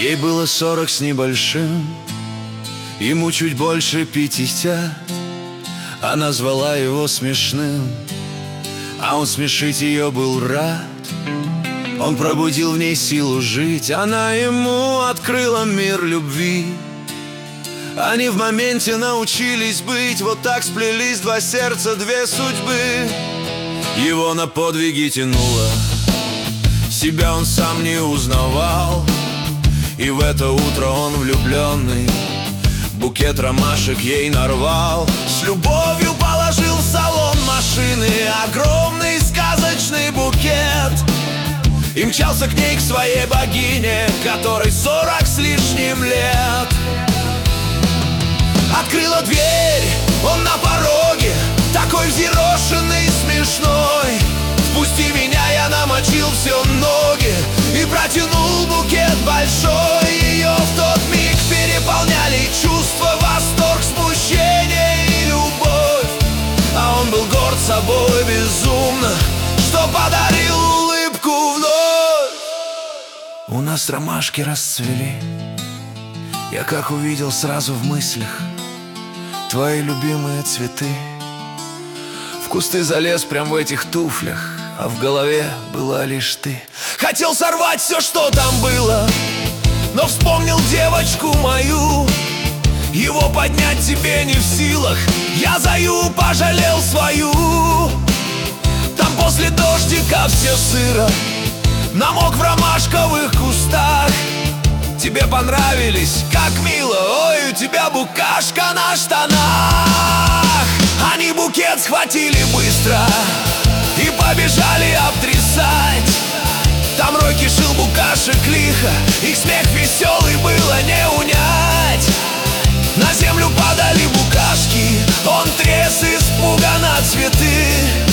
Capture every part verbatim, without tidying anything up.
Ей было сорок с небольшим, ему чуть больше пятьдесят. Она звала его смешным, а он смешить ее был рад. Он пробудил в ней силу жить, она ему открыла мир любви. Они в моменте научились быть, вот так сплелись два сердца, две судьбы. Его на подвиги тянуло, себя он сам не узнавал. И в это утро он влюбленный букет ромашек ей нарвал. С любовью положил в салон машины огромный сказочный букет и мчался к ней, к своей богине, которой сорок с лишним лет. Открыла дверь, он на пороге, такой взъерошенный, смешной. Впусти меня, я намочил все ноги и протянул букет большой. Ее в тот миг переполняли чувства, восторг, смущение и любовь. А он был горд собой безумно, что подарил улыбку вновь. У нас ромашки расцвели, я как увидел сразу в мыслях твои любимые цветы. В кусты залез прям в этих туфлях, а в голове была лишь ты. Хотел сорвать все, что там было, но вспомнил девочку мою. Его поднять тебе не в силах, я заю пожалел свою. Там после дождика все сыро, намок в ромашковых кустах. Тебе понравились, как мило, ой, у тебя букашка на штанах. Они букет схватили быстро и побежали обтрясать. Там рой кишил букашек лихо, их смех веселый было не унять. На землю падали букашки, он тряс испуганно цветы.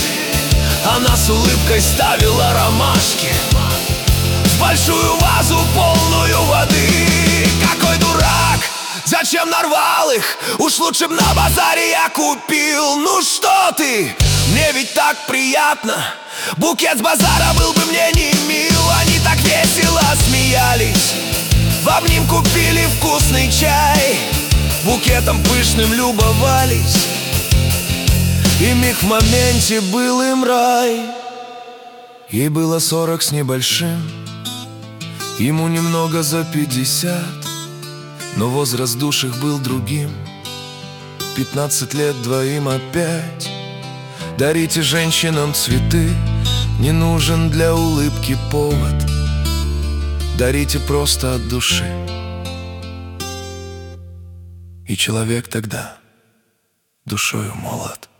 Она с улыбкой ставила ромашки в большую вазу, полную воды. Какой дурак, зачем нарвал их? Уж лучше б на базаре я купил. Ну что ты, мне ведь так приятно. Букет с базара был бы мне не мил. Они так весело смеялись, в обнимку пили вкусный чай, букетом пышным любовались, и миг в моменте был им рай. Ей было сорок с небольшим, ему немного за пятьдесят, но возраст душ их был другим. Пятнадцать лет двоим опять. Дарите женщинам цветы, не нужен для улыбки повод. Дарите просто от души, и человек тогда душою молод.